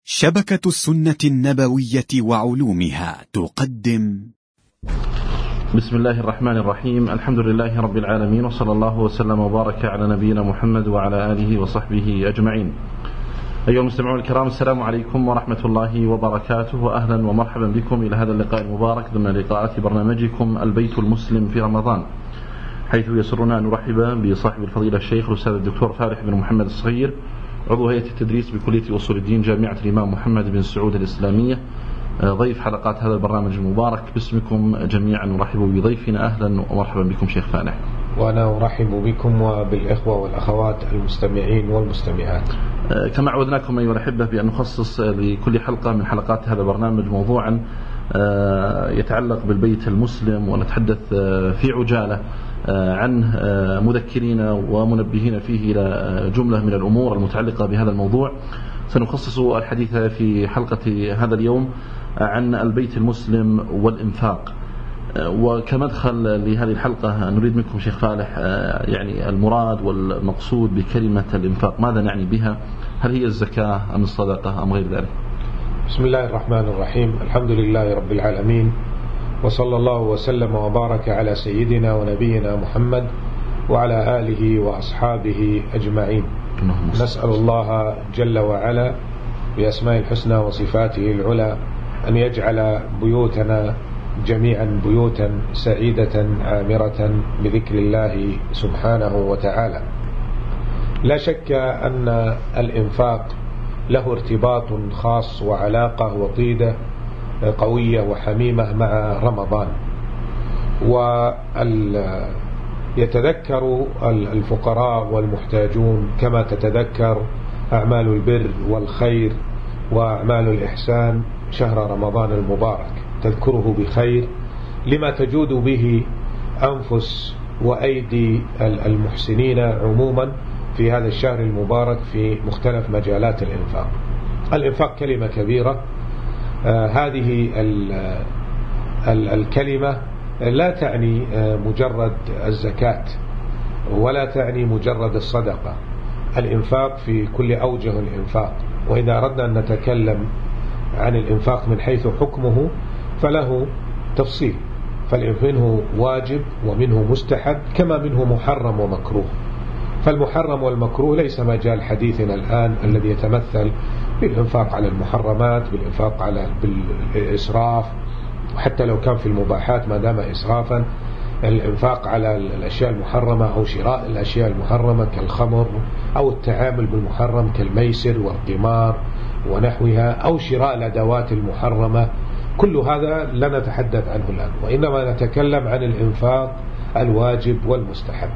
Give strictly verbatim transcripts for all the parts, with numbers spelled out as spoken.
شبكة السنة النبوية وعلومها تقدم. بسم الله الرحمن الرحيم. الحمد لله رب العالمين، وصلى الله وسلم وبارك على نبينا محمد وعلى آله وصحبه أجمعين. أيها المستمعون الكرام، السلام عليكم ورحمة الله وبركاته، وأهلا ومرحبا بكم إلى هذا اللقاء المبارك ضمن لقاءات برنامجكم البيت المسلم في رمضان، حيث يسرنا أن نرحب بصاحب الفضيلة الشيخ الأستاذ الدكتور فالح بن محمد الصغير، عضو هيئة التدريس بكلية أصول الدين جامعة الإمام محمد بن سعود الإسلامية، ضيف حلقات هذا البرنامج المبارك. باسمكم جميعا نرحب بضيفنا، أهلا ومرحبا بكم شيخ فالح. وأنا أرحب بكم وبالإخوة والأخوات المستمعين والمستمعات. كما عودناكم أيها الأحبة بأن نخصص لكل حلقة من حلقات هذا البرنامج موضوعا يتعلق بالبيت المسلم، ونتحدث في عجالة عن مذكرين ومنبهين فيه إلى جملة من الأمور المتعلقة بهذا الموضوع. سنخصص الحديث في حلقة هذا اليوم عن البيت المسلم والإنفاق. وكمدخل لهذه الحلقة نريد منكم شيخ فالح يعني المراد والمقصود بكلمة الإنفاق، ماذا نعني بها؟ هل هي الزكاة أم الصدقة أم غير ذلك؟ بسم الله الرحمن الرحيم. الحمد لله رب العالمين، وصلى الله وسلم وبارك على سيدنا ونبينا محمد وعلى آله وأصحابه أجمعين. نسأل الله جل وعلا بأسماء الحسنى وصفاته العلى أن يجعل بيوتنا جميعا بيوتا سعيدة عامرة بذكر الله سبحانه وتعالى. لا شك أن الإنفاق له ارتباط خاص وعلاقة وطيدة قوية وحميمة مع رمضان، ويتذكر الفقراء والمحتاجون كما تتذكر أعمال البر والخير وأعمال الإحسان شهر رمضان المبارك، تذكره بخير لما تجود به أنفس وأيدي المحسنين عموما في هذا الشهر المبارك في مختلف مجالات الإنفاق. الإنفاق كلمة كبيرة. آه هذه ال ال الكلمة لا تعني آه مجرد الزكاة ولا تعني مجرد الصدقة. الإنفاق في كل أوجه الإنفاق، وإذا أردنا أن نتكلم عن الإنفاق من حيث حكمه فله تفصيل، فمنه واجب ومنه مستحب كما منه محرم ومكروه. فالمحرم والمكروه ليس مجال حديثنا الآن الذي يتمثل بالإنفاق على المحرمات، بالإنفاق على بالإسراف، وحتى لو كان في المباحات ما دام إسرافا، الإنفاق على الأشياء المحرمة أو شراء الأشياء المحرمة كالخمر، أو التعامل بالمحرم كالميسر والقمار ونحوها، أو شراء الأدوات المحرمة. كل هذا لا نتحدث عنه الآن، وإنما نتكلم عن الإنفاق الواجب والمستحب.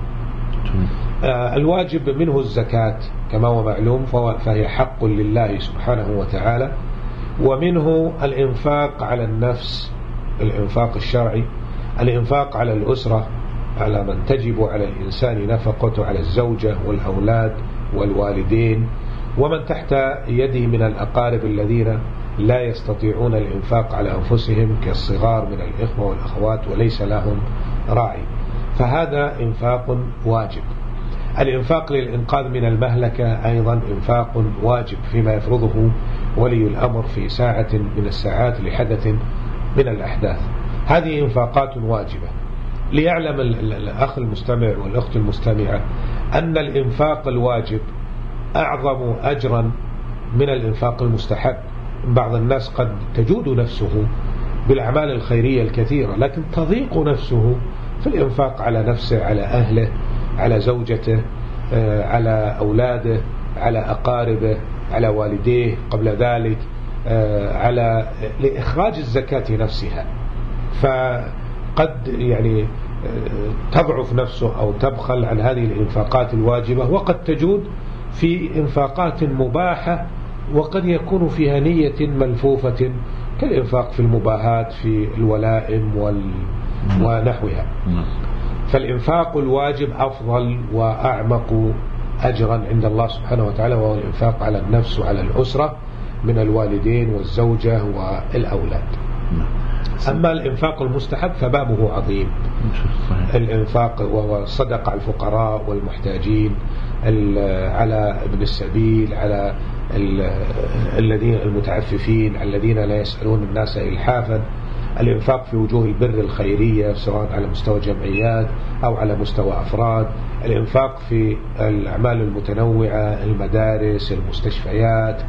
الواجب منه الزكاة كما هو معلوم، فهي حق لله سبحانه وتعالى، ومنه الإنفاق على النفس، الإنفاق الشرعي، الإنفاق على الأسرة، على من تجب على الإنسان نفقته، على الزوجة والأولاد والوالدين ومن تحت يده من الأقارب الذين لا يستطيعون الإنفاق على أنفسهم كالصغار من الإخوة والأخوات وليس لهم راعي، فهذا إنفاق واجب. الإنفاق للإنقاذ من المهلكة أيضا إنفاق واجب فيما يفرضه ولي الأمر في ساعة من الساعات لحدث من الأحداث. هذه إنفاقات واجبة. ليعلم الأخ المستمع والأخت المستمعة أن الإنفاق الواجب أعظم أجرا من الإنفاق المستحب. بعض الناس قد تجود نفسه بالأعمال الخيرية الكثيرة، لكن تضيق نفسه في الإنفاق على نفسه، على أهله، على زوجته، على أولاده، على أقاربه، على والديه قبل ذلك، على لإخراج الزكاة نفسها. فقد يعني تضعف نفسه أو تبخل عن هذه الإنفاقات الواجبة، وقد تجود في إنفاقات مباحة وقد يكون فيها نية ملفوفة كالإنفاق في المباهات في الولائم وال... ونحوها. فالإنفاق الواجب أفضل وأعمق أجرا عند الله سبحانه وتعالى، وهو الإنفاق على النفس وعلى الأسرة من الوالدين والزوجة والأولاد. أما الإنفاق المستحب فبابه عظيم. الإنفاق وهو الصدقة على الفقراء والمحتاجين، على ابن السبيل، على الذين المتعففين الذين لا يسألون الناس إلحافا، الإنفاق في وجوه البر الخيرية سواء على مستوى جمعيات أو على مستوى أفراد، الإنفاق في الأعمال المتنوعة، المدارس، المستشفيات،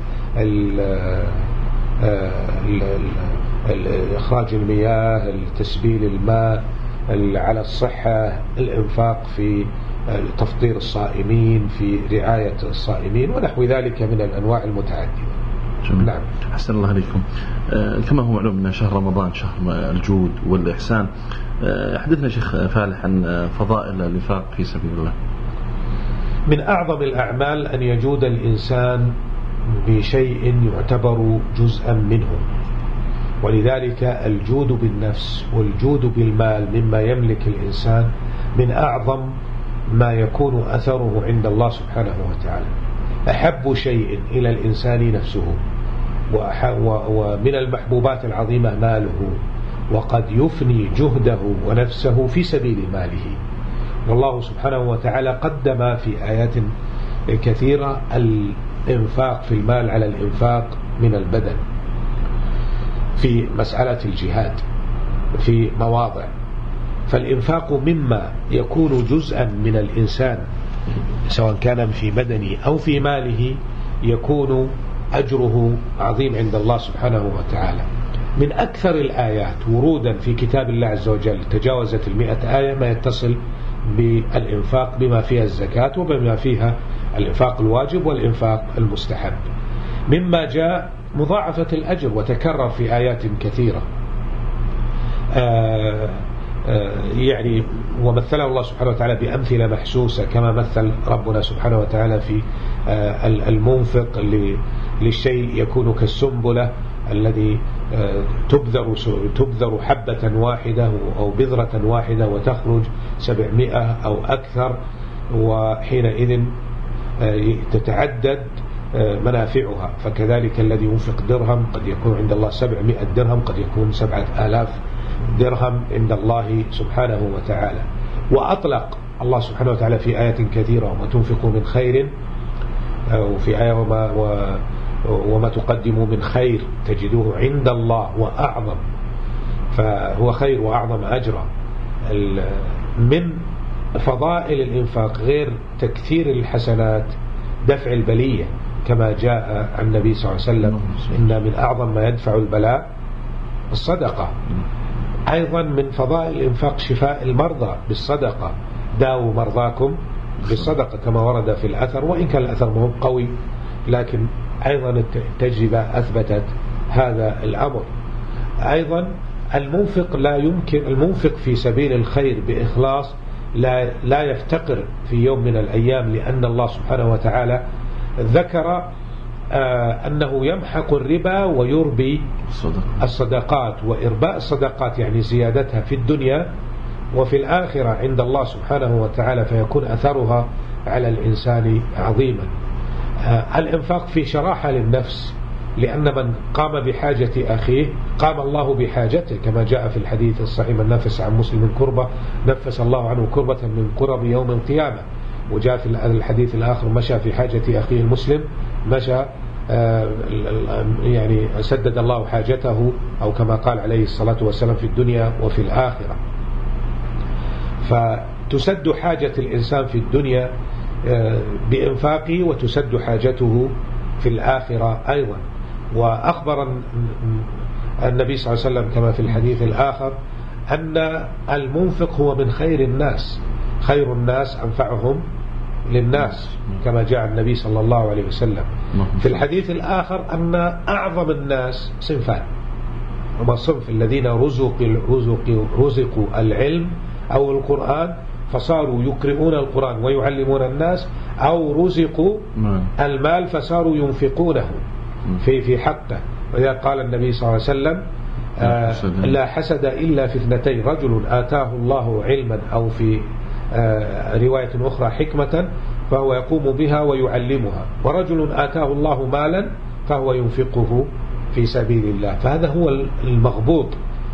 إخراج المياه، تسبيل الماء، على الصحة، الإنفاق في تفطير الصائمين، في رعاية الصائمين ونحو ذلك من الأنواع المتعددة. نعم. أحسن الله عليكم. آه كما هو معلوم أن شهر رمضان شهر الجود والإحسان، آه حدثنا شيخ فالح عن فضائل الإنفاق في سبيل الله. من أعظم الأعمال أن يجود الإنسان بشيء يعتبر جزءا منه، ولذلك الجود بالنفس والجود بالمال مما يملك الإنسان من أعظم ما يكون أثره عند الله سبحانه وتعالى. أحب شيء إلى الإنسان نفسه، ومن المحبوبات العظيمة ماله، وقد يفني جهده ونفسه في سبيل ماله. والله سبحانه وتعالى قدم في آيات كثيرة الإنفاق في المال على الإنفاق من البدن في مسألة الجهاد في مواضع. فالإنفاق مما يكون جزءا من الإنسان سواء كان في بدنه أو في ماله يكون أجره عظيم عند الله سبحانه وتعالى. من أكثر الآيات ورودا في كتاب الله عز وجل تجاوزت المئة آية ما يتصل بالإنفاق بما فيها الزكاة وبما فيها الإنفاق الواجب والإنفاق المستحب، مما جاء مضاعفة الأجر وتكرر في آيات كثيرة. آه يعني ومثله الله سبحانه وتعالى بأمثلة محسوسة كما مثل ربنا سبحانه وتعالى في المنفق للشيء يكون كالسنبلة الذي تبذر تبذر حبة واحدة أو بذرة واحدة وتخرج سبعمائة أو أكثر، وحينئذ تتعدد منافعها. فكذلك الذي ينفق درهم قد يكون عند الله سبعمائة درهم، قد يكون سبعة آلاف درهم عند الله سبحانه وتعالى. وأطلق الله سبحانه وتعالى في آيات كثيرة وما تنفقوا من خير، وفي آية وما, وما تقدموا من خير تجدوه عند الله وأعظم، فهو خير وأعظم أجرا. من فضائل الإنفاق غير تكثير الحسنات دفع البلية كما جاء عن النبي صلى الله عليه وسلم إن من أعظم ما يدفع البلاء الصدقة. أيضا من فضائل الإنفاق شفاء المرضى بالصدقة، داووا مرضاكم بالصدقة كما ورد في الأثر، وإن كان الأثر مو قوي لكن أيضا التجربة أثبتت هذا الأمر. أيضا المنفق لا يمكن المنفق في سبيل الخير بإخلاص لا لا يفتقر في يوم من الأيام، لأن الله سبحانه وتعالى ذكر آه أنه يمحق الربا ويربي الصدقات، وإرباء الصدقات يعني زيادتها في الدنيا وفي الآخرة عند الله سبحانه وتعالى، فيكون أثرها على الإنسان عظيما. آه الإنفاق في شراحة للنفس، لأن من قام بحاجة أخيه قام الله بحاجته كما جاء في الحديث الصحيح: من نفس عن مسلم كربة نفس الله عنه كربة من كرب يوم القيامة. وجاء في الحديث الآخر: مشى في حاجة أخيه المسلم مشى يعني سدد الله حاجته، أو كما قال عليه الصلاة والسلام: في الدنيا وفي الآخرة. فتسد حاجة الإنسان في الدنيا بإنفاقه، وتسد حاجته في الآخرة أيضا. وأخبر النبي صلى الله عليه وسلم كما في الحديث الآخر أن المنفق هو من خير الناس، خير الناس أنفعهم للناس كما جاء النبي صلى الله عليه وسلم. في الحديث الآخر أن أعظم الناس صنفان: هما صنف الذين رزقوا رزقوا رزقوا العلم أو القرآن فصاروا يقرؤون القرآن ويعلمون الناس، أو رزقوا المال فصاروا ينفقونه في في حقه. وإذا قال النبي صلى الله عليه وسلم: آه لا حسد إلا في اثنتين: رجل آتاه الله علما، أو في آه رواية أخرى حكمة فهو يقوم بها ويعلمها، ورجل آتاه الله مالا فهو ينفقه في سبيل الله. فهذا هو المغبوط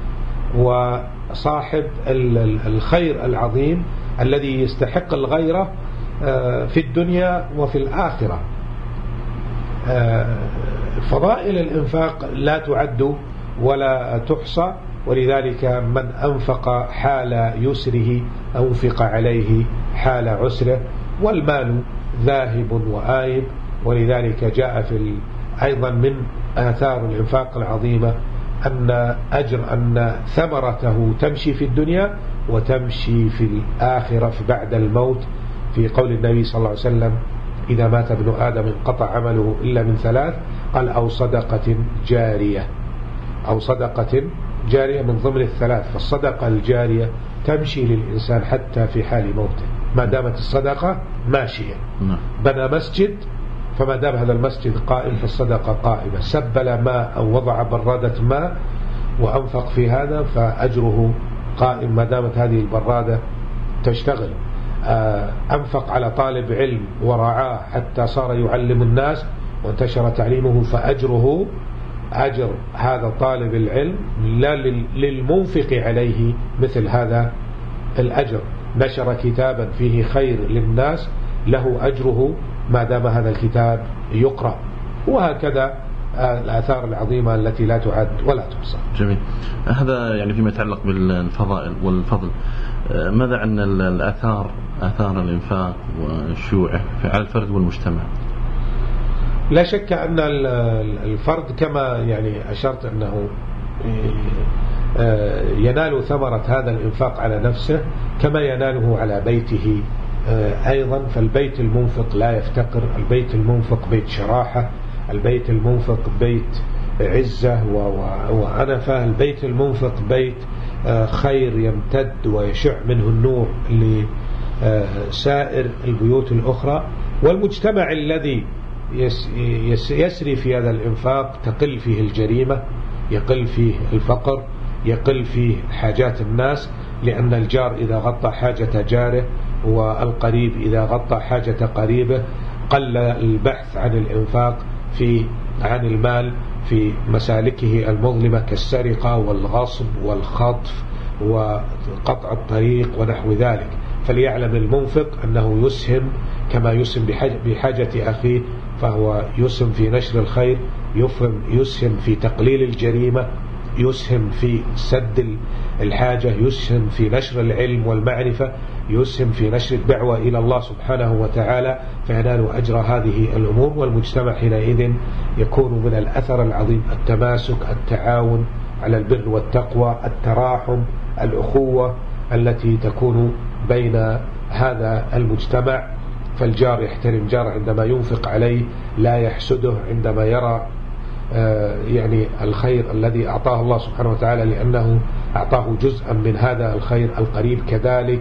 وصاحب الخير العظيم الذي يستحق الغيرة في الدنيا وفي الآخرة. فضائل الإنفاق لا تعد ولا تحصى، ولذلك من أنفق حال يسره أنفق عليه حال عسره، والمال ذاهب وآيب. ولذلك جاء في أيضا من آثار الإنفاق العظيمة أن أجر أن ثمرته تمشي في الدنيا وتمشي في الآخرة بعد الموت، في قول النبي صلى الله عليه وسلم: إذا مات ابن آدم انقطع عمله إلا من ثلاث، قال: أو صدقة جارية، أو صدقة جارية من ضمن الثلاث. فالصدقة الجارية تمشي للإنسان حتى في حال موته ما دامت الصدقة ماشية. بنى مسجد، فما دام هذا المسجد قائم فالصدقة قائمة. سبل ماء أو وضع برادة ماء وأنفق في هذا فأجره قائم ما دامت هذه البرادة تشتغل. أنفق على طالب علم ورعاه حتى صار يعلم الناس وانتشر تعليمه، فأجره أجر هذا طالب العلم لا للمنفق عليه مثل هذا الأجر. نشر كتابا فيه خير للناس له أجره ما دام هذا الكتاب يقرأ. وهكذا الآثار العظيمة التي لا تعد ولا تحصى. جميل. هذا يعني فيما يتعلق بالفضائل والفضل. ماذا عن الآثار، آثار الإنفاق وشيوعه على الفرد والمجتمع؟ لا شك أن الفرد كما يعني أشرت أنه ينال ثمرة هذا الإنفاق على نفسه كما يناله على بيته أيضا. فالبيت المنفق لا يفتقر، البيت المنفق بيت شراحة، البيت المنفق بيت عزة وعنفة، البيت المنفق بيت خير يمتد ويشع منه النور لسائر البيوت الأخرى. والمجتمع الذي يسري في هذا الإنفاق تقل فيه الجريمة، يقل فيه الفقر، يقل فيه حاجات الناس، لأن الجار إذا غطى حاجة جاره والقريب إذا غطى حاجة قريبه قل البحث عن الإنفاق في عن المال في مسالكه المظلمة كالسرقة والغصب والخطف وقطع الطريق ونحو ذلك. فليعلم المنفق أنه يسهم كما يسهم بحاجة أخيه، فهو يسهم في نشر الخير، يسهم في تقليل الجريمة، يسهم في سد الحاجة، يسهم في نشر العلم والمعرفة، يسهم في نشر الدعوة إلى الله سبحانه وتعالى، فينال أجر هذه الأمور. والمجتمع حينئذ يكون من الأثر العظيم التماسك، التعاون على البر والتقوى، التراحم، الأخوة التي تكون بين هذا المجتمع. فالجار يحترم جاره عندما ينفق عليه، لا يحسده عندما يرى يعني الخير الذي أعطاه الله سبحانه وتعالى لأنه أعطاه جزءا من هذا الخير. القريب كذلك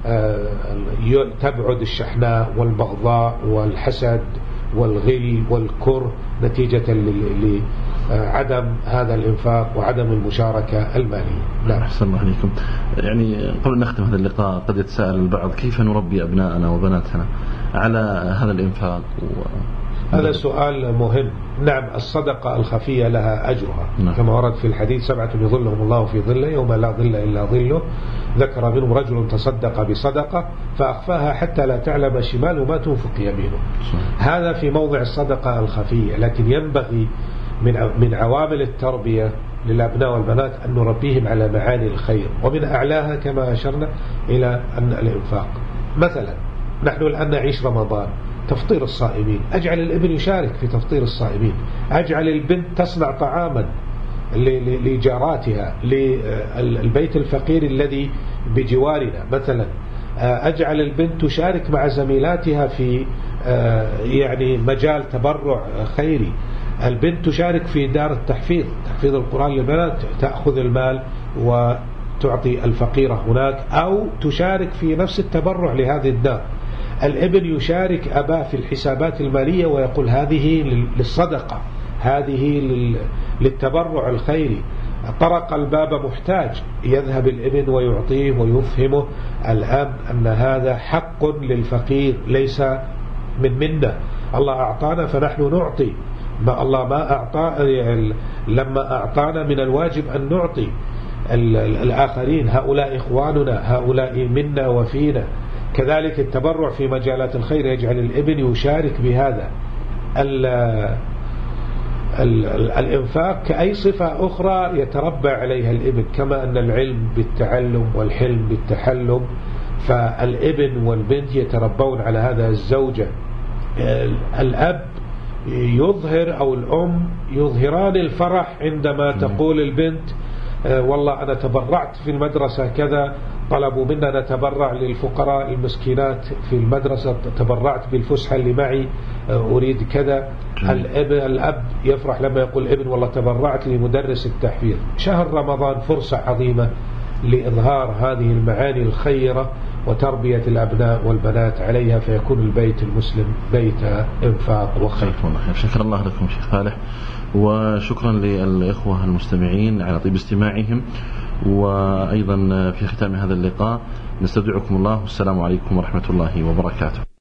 تبعد الشحناء والبغضاء والحسد والغل والكره نتيجة لعدم هذا الإنفاق وعدم المشاركة المالية. نعم. أحسن الله عليكم. يعني قبل أن نختم هذا اللقاء قد يتساءل البعض: كيف نربي أبناءنا وبناتنا على هذا الإنفاق؟ و... هذا سؤال مهم. نعم، الصدقة الخفية لها أجرها. نعم. كما ورد في الحديث: سبعة يظلهم الله في ظله يوم لا ظل إلا ظله. ذكر منهم رجل تصدق بصدقة فأخفاها حتى لا تعلم شماله ما تنفق يمينه. هذا في موضع الصدقة الخفية. لكن ينبغي من من عوامل التربية للأبناء والبنات أن نربيهم على معاني الخير، ومن أعلاها كما أشرنا إلى أن الإنفاق. مثلا نحن الآن نعيش رمضان، تفطير الصائمين، أجعل الابن يشارك في تفطير الصائمين، أجعل البنت تصنع طعاما لجاراتها، للبيت الفقير الذي بجوارنا مثلا، أجعل البنت تشارك مع زميلاتها في يعني مجال تبرع خيري، البنت تشارك في دار التحفيظ، تحفيظ القرآن للبنات، تأخذ المال وتعطي الفقيرة هناك، أو تشارك في نفس التبرع لهذه الدار. الابن يشارك أباه في الحسابات المالية ويقول هذه للصدقة، هذه للتبرع الخيري. طرق الباب محتاج، يذهب الابن ويعطيه ويفهمه الأب أن هذا حق للفقير ليس من منا، الله أعطانا فنحن نعطي، ما الله ما أعطى لما أعطانا من الواجب أن نعطي الآخرين، هؤلاء إخواننا، هؤلاء منا وفينا. كذلك التبرع في مجالات الخير يجعل الابن يشارك بهذا. الإنفاق كأي صفة أخرى يتربى عليها الابن، كما أن العلم بالتعلم والحلم بالتحلم، فالابن والبنت يتربون على هذا. الزوجة الأب يظهر أو الأم يظهران الفرح عندما تقول البنت والله أنا تبرعت في المدرسة كذا، طلبوا منا نتبرع للفقراء المسكينات في المدرسة، تبرعت بالفسحة اللي معي، أريد كذا. الأب, الأب يفرح لما يقول ابن والله تبرعت لمدرس التحفيظ. شهر رمضان فرصة عظيمة لإظهار هذه المعاني الخيرة وتربية الأبناء والبنات عليها، فيكون البيت المسلم بيت إنفاق وخير. شكرا الله لكم شيخ فالح، وشكرا للإخوة المستمعين على طيب استماعهم، وأيضا في ختام هذا اللقاء نستودعكم الله والسلام عليكم ورحمة الله وبركاته.